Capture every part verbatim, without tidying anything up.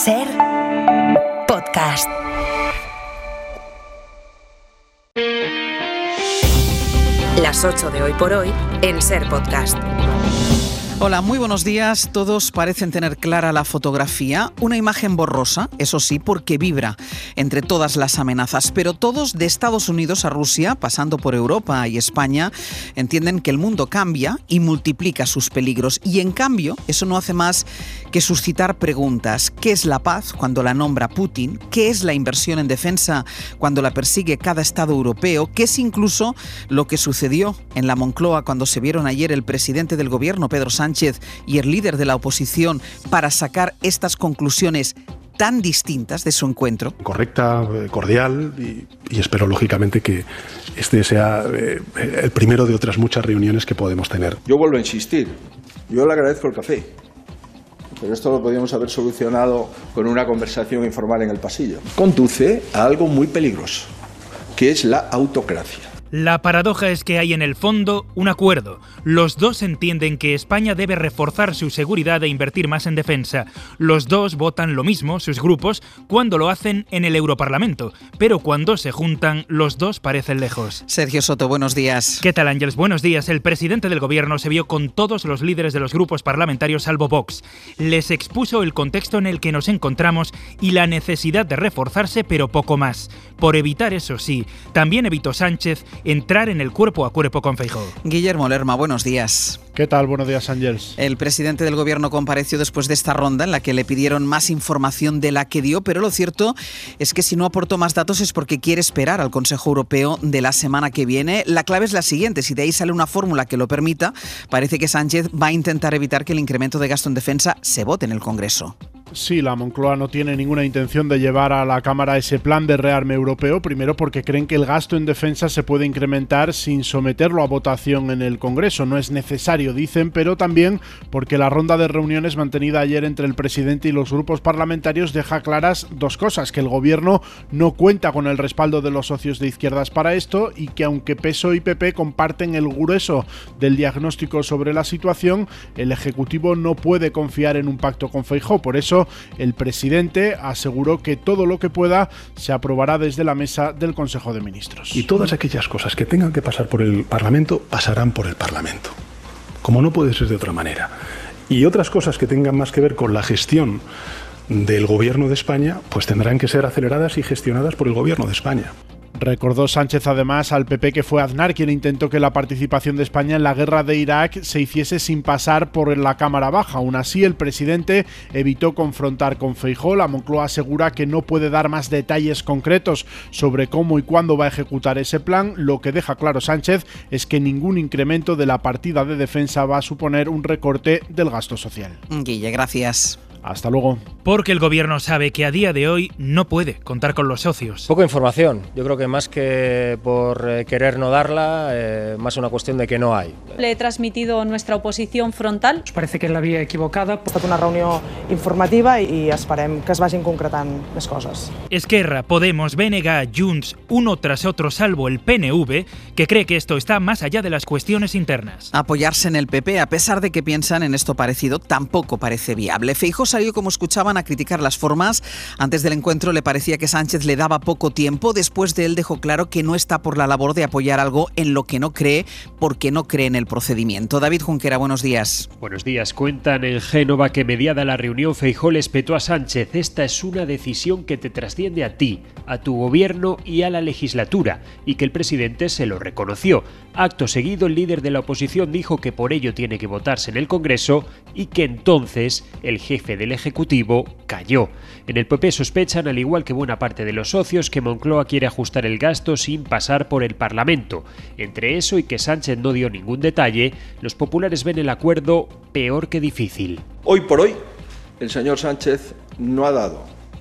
Ser Podcast. Las ocho de hoy por hoy en Ser Podcast. Hola, muy buenos días. Todos parecen tener clara la fotografía, una imagen borrosa, eso sí, porque vibra entre todas las amenazas. Pero todos, de Estados Unidos a Rusia, pasando por Europa y España, entienden que el mundo cambia y multiplica sus peligros. Y en cambio, eso no hace más que suscitar preguntas. ¿Qué es la paz cuando la nombra Putin? ¿Qué es la inversión en defensa cuando la persigue cada Estado europeo? ¿Qué es incluso lo que sucedió en la Moncloa cuando se vieron ayer el presidente del gobierno, Pedro Sánchez, Sánchez y el líder de la oposición para sacar estas conclusiones tan distintas de su encuentro? Correcta, cordial y, y espero lógicamente que este sea eh, el primero de otras muchas reuniones que podemos tener. Yo vuelvo a insistir, yo le agradezco el café, pero esto lo podíamos haber solucionado con una conversación informal en el pasillo. Conduce a algo muy peligroso, que es la autocracia. La paradoja es que hay en el fondo un acuerdo. Los dos entienden que España debe reforzar su seguridad e invertir más en defensa. Los dos votan lo mismo, sus grupos, cuando lo hacen en el Europarlamento. Pero cuando se juntan, los dos parecen lejos. Sergio Soto, buenos días. ¿Qué tal, Ángeles? Buenos días. El presidente del gobierno se vio con todos los líderes de los grupos parlamentarios salvo Vox. Les expuso el contexto en el que nos encontramos y la necesidad de reforzarse, pero poco más. Por evitar eso sí, también evitó Sánchez entrar en el cuerpo a cuerpo con Feijóo. Guillermo Lerma, buenos días. ¿Qué tal? Buenos días, Ángels. El presidente del gobierno compareció después de esta ronda en la que le pidieron más información de la que dio, pero lo cierto es que si no aportó más datos es porque quiere esperar al Consejo Europeo de la semana que viene. La clave es la siguiente: si de ahí sale una fórmula que lo permita, parece que Sánchez va a intentar evitar que el incremento de gasto en defensa se vote en el Congreso. Sí, la Moncloa no tiene ninguna intención de llevar a la Cámara ese plan de rearme europeo, primero porque creen que el gasto en defensa se puede incrementar sin someterlo a votación en el Congreso. No es necesario, dicen, pero también porque la ronda de reuniones mantenida ayer entre el presidente y los grupos parlamentarios deja claras dos cosas: que el gobierno no cuenta con el respaldo de los socios de izquierdas para esto y que aunque P S O E y P P comparten el grueso del diagnóstico sobre la situación, el Ejecutivo no puede confiar en un pacto con Feijóo. Por eso el presidente aseguró que todo lo que pueda se aprobará desde la mesa del Consejo de Ministros. Y todas aquellas cosas que tengan que pasar por el Parlamento, pasarán por el Parlamento, como no puede ser de otra manera. Y otras cosas que tengan más que ver con la gestión del Gobierno de España, pues tendrán que ser aceleradas y gestionadas por el Gobierno de España. Recordó Sánchez además al P P que fue Aznar quien intentó que la participación de España en la guerra de Irak se hiciese sin pasar por la Cámara Baja. Aún así, el presidente evitó confrontar con Feijóo. La Moncloa asegura que no puede dar más detalles concretos sobre cómo y cuándo va a ejecutar ese plan. Lo que deja claro Sánchez es que ningún incremento de la partida de defensa va a suponer un recorte del gasto social. Guille, gracias. Hasta luego. Porque el gobierno sabe que a día de hoy no puede contar con los socios. Poca información. Yo creo que más que por eh, querer no darla, eh, más una cuestión de que no hay. Le he transmitido nuestra oposición frontal. Us parece que és la via equivocada. Ha estat una reunió informativa i esperem que es vagin concretant les coses. Esquerra, Podemos, B N G, Junts, uno tras otro salvo el P N V, que cree que esto está más allá de las cuestiones internas. Apoyarse en el P P, a pesar de que piensan en esto parecido, tampoco parece viable. Feijóo salió, como escuchaban, a criticar las formas. Antes del encuentro le parecía que Sánchez le daba poco tiempo. Después de él dejó claro que no está por la labor de apoyar algo en lo que no cree, porque no cree en el procedimiento. David Junquera, buenos días. Buenos días. Cuentan en Génova que mediada la reunión Feijóo le espetó a Sánchez: esta es una decisión que te trasciende a ti, a tu gobierno y a la legislatura, y que el presidente se lo reconoció. Acto seguido, el líder de la oposición dijo que por ello tiene que votarse en el Congreso y que entonces el jefe del Ejecutivo cayó. En el P P sospechan, al igual que buena parte de los socios, que Moncloa quiere ajustar el gasto sin pasar por el Parlamento. Entre eso y que Sánchez no dio ningún detalle, los populares ven el acuerdo peor que difícil. Hoy por hoy, el señor Sánchez no ha dado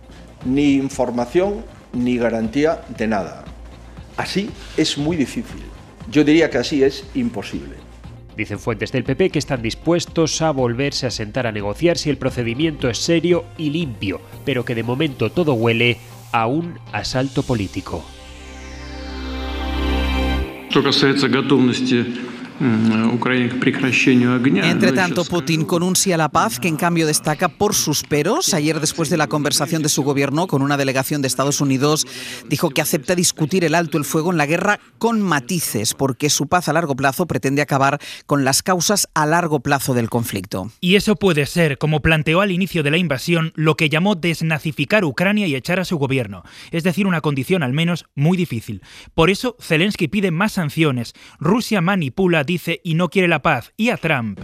ni información ni garantía de nada. Así es muy difícil. Yo diría que así es imposible. Dicen fuentes del P P que están dispuestos a volverse a sentar a negociar si el procedimiento es serio y limpio, pero que de momento todo huele a un asalto político. Что касается готовности Entre tanto, Putin con un sí a la paz que en cambio destaca por sus peros. Ayer, después de la conversación de su gobierno con una delegación de Estados Unidos, dijo que acepta discutir el alto el fuego en la guerra con matices, porque su paz a largo plazo pretende acabar con las causas a largo plazo del conflicto. Y eso puede ser, como planteó al inicio de la invasión, lo que llamó desnazificar Ucrania y echar a su gobierno. Es decir, una condición al menos muy difícil. Por eso, Zelensky pide más sanciones. Rusia manipula, dice, y no quiere la paz. Y a Trump.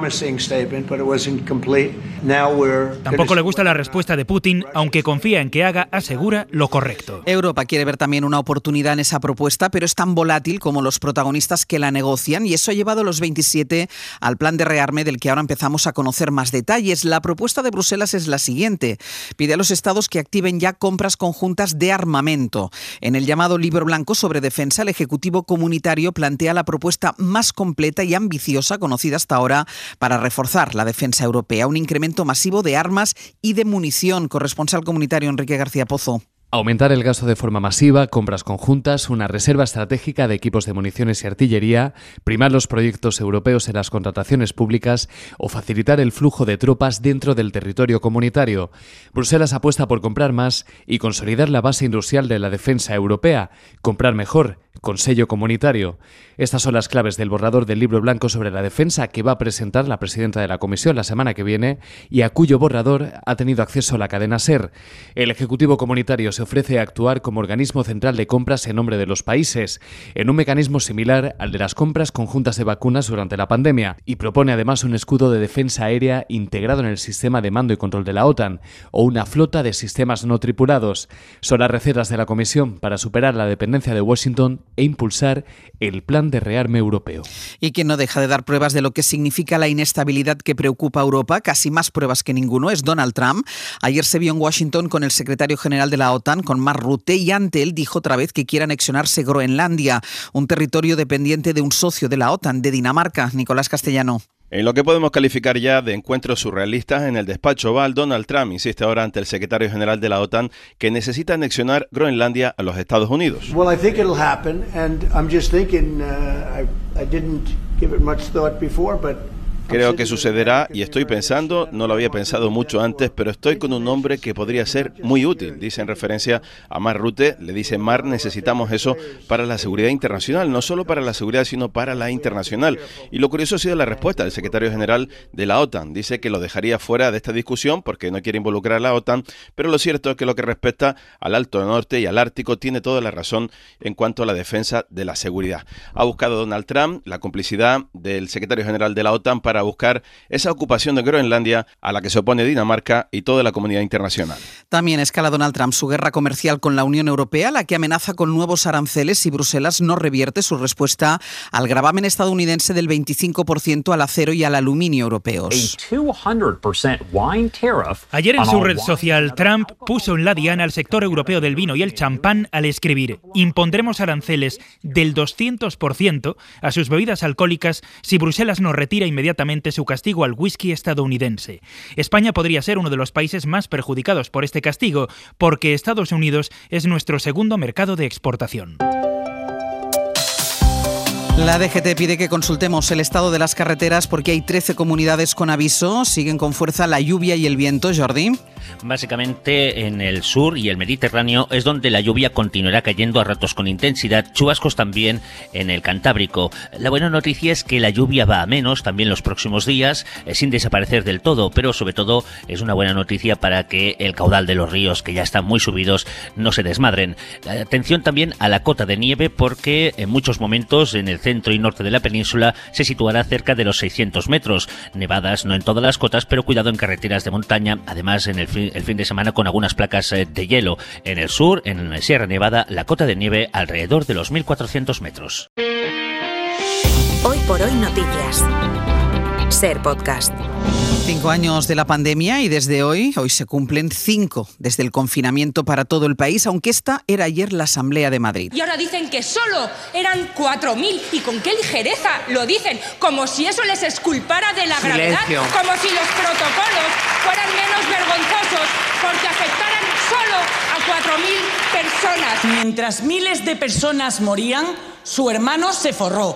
Tampoco le gusta la respuesta de Putin, aunque confía en que haga, asegura, lo correcto. Europa quiere ver también una oportunidad en esa propuesta, pero es tan volátil como los protagonistas que la negocian, y eso ha llevado a los veintisiete al plan de rearme del que ahora empezamos a conocer más detalles. La propuesta de Bruselas es la siguiente. Pide a los estados que activen ya compras conjuntas de armamento. En el llamado Libro Blanco sobre defensa, el Ejecutivo Comunitario plantea la propuesta más completa y ambiciosa conocida hasta ahora para reforzar la defensa europea. Un incremento masivo de armas y de munición. Corresponsal comunitario Enrique García Pozo. Aumentar el gasto de forma masiva, compras conjuntas, una reserva estratégica de equipos de municiones y artillería, primar los proyectos europeos en las contrataciones públicas o facilitar el flujo de tropas dentro del territorio comunitario. Bruselas apuesta por comprar más y consolidar la base industrial de la defensa europea, comprar mejor, con sello comunitario. Estas son las claves del borrador del Libro Blanco sobre la defensa que va a presentar la presidenta de la Comisión la semana que viene y a cuyo borrador ha tenido acceso la cadena SER. El Ejecutivo Comunitario se ofrece a actuar como organismo central de compras en nombre de los países, en un mecanismo similar al de las compras conjuntas de vacunas durante la pandemia, y propone además un escudo de defensa aérea integrado en el sistema de mando y control de la OTAN o una flota de sistemas no tripulados. Son las recetas de la Comisión para superar la dependencia de Washington e impulsar el plan de rearme europeo. Y quien no deja de dar pruebas de lo que significa la inestabilidad que preocupa a Europa, casi más pruebas que ninguno, es Donald Trump. Ayer se vio en Washington con el secretario general de la OTAN, con Mark Rutte, y ante él dijo otra vez que quiere anexionarse Groenlandia, un territorio dependiente de un socio de la OTAN, de Dinamarca. Nicolás Castellano. En lo que podemos calificar ya de encuentros surrealistas, en el despacho Oval, Donald Trump insiste ahora ante el secretario general de la OTAN que necesita anexionar Groenlandia a los Estados Unidos. Well, I think it'll happen, and I'm just thinking, uh, I, I didn't give it much thought before, but Creo que sucederá y estoy pensando, no lo había pensado mucho antes, pero estoy con un hombre que podría ser muy útil, dice en referencia a Mark Rutte. Le dice: Mark, necesitamos eso para la seguridad internacional, no solo para la seguridad, sino para la internacional. Y lo curioso ha sido la respuesta del secretario general de la OTAN. Dice que lo dejaría fuera de esta discusión porque no quiere involucrar a la OTAN, pero lo cierto es que lo que respecta al Alto Norte y al Ártico tiene toda la razón en cuanto a la defensa de la seguridad. Ha buscado Donald Trump la complicidad del secretario general de la OTAN para a buscar esa ocupación de Groenlandia a la que se opone Dinamarca y toda la comunidad internacional. También escala Donald Trump su guerra comercial con la Unión Europea, la que amenaza con nuevos aranceles si Bruselas no revierte su respuesta al gravamen estadounidense del veinticinco por ciento al acero y al aluminio europeos. Ayer en su red social, Trump puso en la diana al sector europeo del vino y el champán al escribir: impondremos aranceles del doscientos por ciento a sus bebidas alcohólicas si Bruselas no retira inmediatamente su castigo al whisky estadounidense. España podría ser uno de los países más perjudicados por este castigo, porque Estados Unidos es nuestro segundo mercado de exportación. La D G T pide que consultemos el estado de las carreteras porque hay trece comunidades con aviso. Siguen con fuerza la lluvia y el viento, Jordi. Básicamente en el sur y el Mediterráneo es donde la lluvia continuará cayendo a ratos con intensidad, chubascos también en el Cantábrico. La buena noticia es que la lluvia va a menos también los próximos días, eh, sin desaparecer del todo, pero sobre todo es una buena noticia para que el caudal de los ríos, que ya están muy subidos, no se desmadren. Atención también a la cota de nieve, porque en muchos momentos en el centro y norte de la península se situará cerca de los seiscientos metros. Nevadas no en todas las cotas, pero cuidado en carreteras de montaña, además en el fin, el fin de semana con algunas placas de hielo. En el sur, en Sierra Nevada, la cota de nieve alrededor de los mil cuatrocientos metros. Hoy por hoy noticias. SER Podcast. Cinco años de la pandemia y desde hoy, hoy se cumplen cinco desde el confinamiento para todo el país, aunque esta era ayer la Asamblea de Madrid. Y ahora dicen que solo eran cuatro mil, y con qué ligereza lo dicen, como si eso les exculpara de la gravedad, Silencio. como si los protocolos fueran menos vergonzosos porque afectaran solo a cuatro mil personas. Mientras miles de personas morían, su hermano se forró.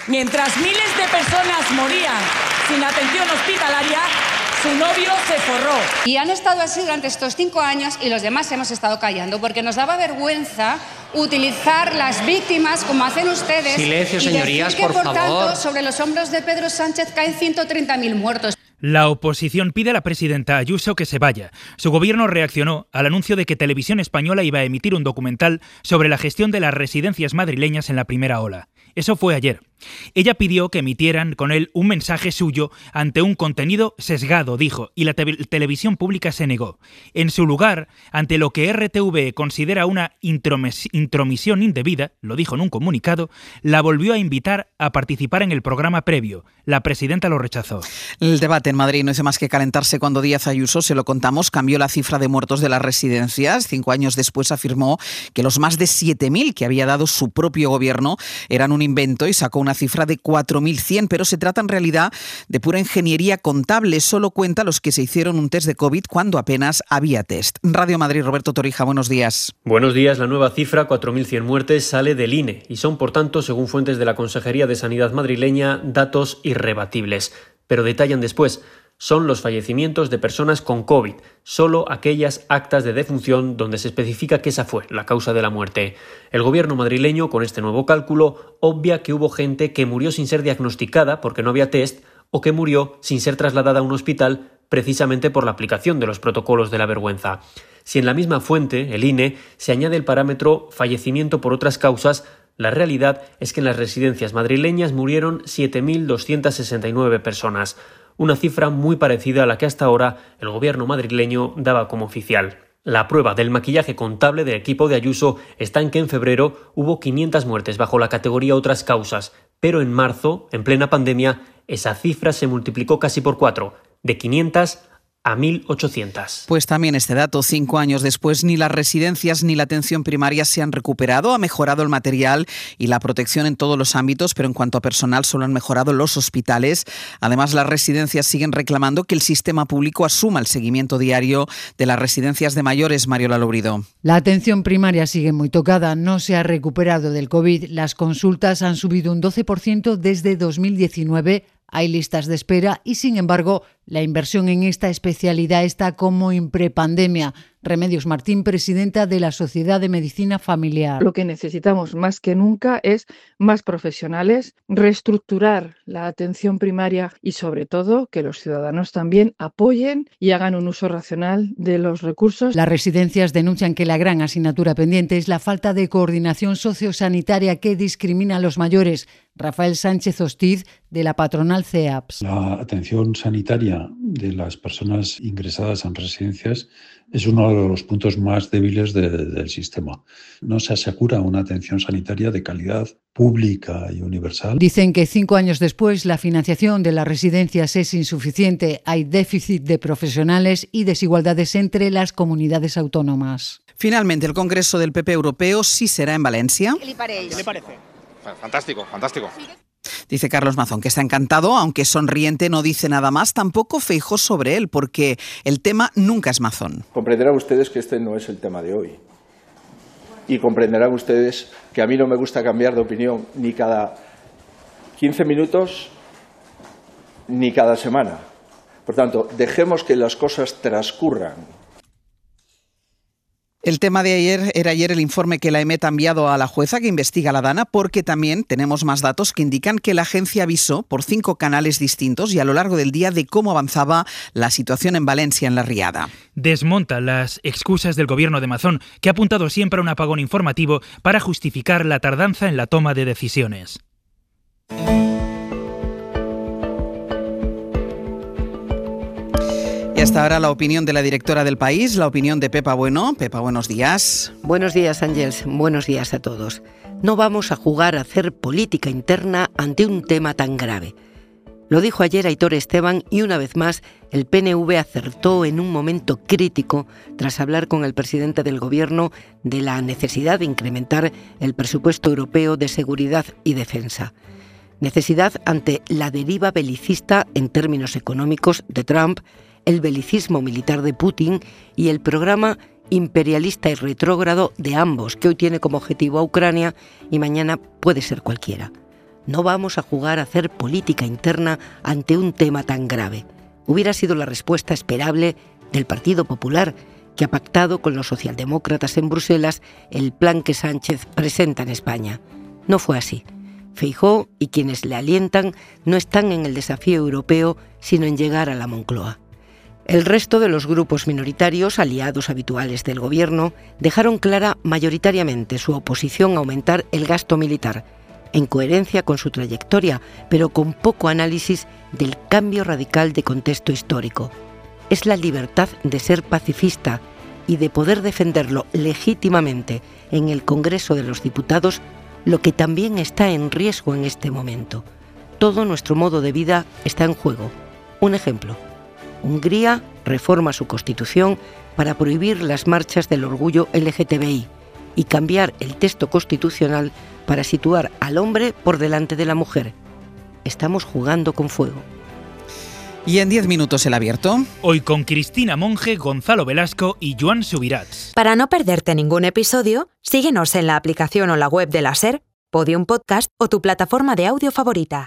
Mientras miles de personas morían sin atención hospitalaria, su novio se forró. Y han estado así durante estos cinco años y los demás hemos estado callando porque nos daba vergüenza utilizar las víctimas como hacen ustedes. Silencio, señorías, y decir que, por por favor. tanto, sobre los hombros de Pedro Sánchez caen ciento treinta mil muertos. La oposición pide a la presidenta Ayuso que se vaya. Su gobierno reaccionó al anuncio de que Televisión Española iba a emitir un documental sobre la gestión de las residencias madrileñas en la primera ola. Eso fue ayer. Ella pidió que emitieran con él un mensaje suyo ante un contenido sesgado, dijo, y la te- televisión pública se negó. En su lugar, ante lo que R T V considera una intromis- intromisión indebida, lo dijo en un comunicado, la volvió a invitar a participar en el programa previo. La presidenta lo rechazó. El debate en Madrid no hizo más que calentarse cuando Díaz Ayuso, se lo contamos, cambió la cifra de muertos de las residencias. Cinco años después afirmó que los más de siete mil que había dado su propio gobierno eran un invento y sacó una cifra de cuatro mil cien, pero se trata en realidad de pura ingeniería contable. Solo cuenta los que se hicieron un test de COVID cuando apenas había test. Radio Madrid, Roberto Torija, buenos días. Buenos días. La nueva cifra, cuatro mil cien muertes, sale del I N E y son, por tanto, según fuentes de la Consejería de Sanidad madrileña, datos irrebatibles. Pero detallan después, son los fallecimientos de personas con COVID, solo aquellas actas de defunción donde se especifica que esa fue la causa de la muerte. El gobierno madrileño, con este nuevo cálculo, obvia que hubo gente que murió sin ser diagnosticada porque no había test o que murió sin ser trasladada a un hospital precisamente por la aplicación de los protocolos de la vergüenza. Si en la misma fuente, el I N E, se añade el parámetro fallecimiento por otras causas, la realidad es que en las residencias madrileñas murieron siete mil doscientas sesenta y nueve personas, una cifra muy parecida a la que hasta ahora el gobierno madrileño daba como oficial. La prueba del maquillaje contable del equipo de Ayuso está en que en febrero hubo quinientas muertes bajo la categoría otras causas, pero en marzo, en plena pandemia, esa cifra se multiplicó casi por cuatro, de quinientas a mil ochocientas. Pues también este dato, cinco años después, ni las residencias ni la atención primaria se han recuperado. Ha mejorado el material y la protección en todos los ámbitos, pero en cuanto a personal solo han mejorado los hospitales. Además, las residencias siguen reclamando que el sistema público asuma el seguimiento diario de las residencias de mayores. Mariola Lobrido. La atención primaria sigue muy tocada, no se ha recuperado del COVID. Las consultas han subido un doce por ciento desde dos mil diecinueve. Hay listas de espera y, sin embargo, la inversión en esta especialidad está como en prepandemia. Remedios Martín, presidenta de la Sociedad de Medicina Familiar. Lo que necesitamos más que nunca es más profesionales, reestructurar la atención primaria y, sobre todo, que los ciudadanos también apoyen y hagan un uso racional de los recursos. Las residencias denuncian que la gran asignatura pendiente es la falta de coordinación sociosanitaria que discrimina a los mayores. Rafael Sánchez Hostiz, de la patronal C E A P S. La atención sanitaria de las personas ingresadas en residencias es uno de los puntos más débiles de, de, del sistema. No se asegura una atención sanitaria de calidad pública y universal. Dicen que cinco años después la financiación de las residencias es insuficiente. Hay déficit de profesionales y desigualdades entre las comunidades autónomas. Finalmente, el Congreso del P P europeo sí será en Valencia. ¿Qué le parece? Fantástico, fantástico. Dice Carlos Mazón que está encantado, aunque sonriente, no dice nada más. Tampoco Feijóo sobre él, porque el tema nunca es Mazón. Comprenderán ustedes que este no es el tema de hoy. Y comprenderán ustedes que a mí no me gusta cambiar de opinión ni cada quince minutos ni cada semana. Por tanto, dejemos que las cosas transcurran. El tema de ayer era ayer el informe que la EMET ha enviado a la jueza que investiga la Dana, porque también tenemos más datos que indican que la agencia avisó por cinco canales distintos y a lo largo del día de cómo avanzaba la situación en Valencia, en la Riada. Desmonta las excusas del gobierno de Mazón, que ha apuntado siempre a un apagón informativo para justificar la tardanza en la toma de decisiones. Y hasta ahora la opinión de la directora del País, la opinión de Pepa Bueno. Pepa, buenos días. Buenos días, Ángels. Buenos días a todos. No vamos a jugar a hacer política interna ante un tema tan grave. Lo dijo ayer Aitor Esteban y una vez más el P N V acertó en un momento crítico tras hablar con el presidente del Gobierno de la necesidad de incrementar el presupuesto europeo de seguridad y defensa. Necesidad ante la deriva belicista en términos económicos de Trump, el belicismo militar de Putin y el programa imperialista y retrógrado de ambos, que hoy tiene como objetivo a Ucrania y mañana puede ser cualquiera. No vamos a jugar a hacer política interna ante un tema tan grave. Hubiera sido la respuesta esperable del Partido Popular, que ha pactado con los socialdemócratas en Bruselas el plan que Sánchez presenta en España. No fue así. Feijóo y quienes le alientan no están en el desafío europeo, sino en llegar a la Moncloa. El resto de los grupos minoritarios, aliados habituales del gobierno, dejaron clara mayoritariamente su oposición a aumentar el gasto militar, en coherencia con su trayectoria, pero con poco análisis del cambio radical de contexto histórico. Es la libertad de ser pacifista y de poder defenderlo legítimamente en el Congreso de los Diputados lo que también está en riesgo en este momento. Todo nuestro modo de vida está en juego. Un ejemplo: Hungría reforma su constitución para prohibir las marchas del orgullo L G T B I y cambiar el texto constitucional para situar al hombre por delante de la mujer. Estamos jugando con fuego. Y en diez minutos el abierto. Hoy con Cristina Monge, Gonzalo Velasco y Joan Subirats. Para no perderte ningún episodio, síguenos en la aplicación o la web de la SER, Podium Podcast o tu plataforma de audio favorita.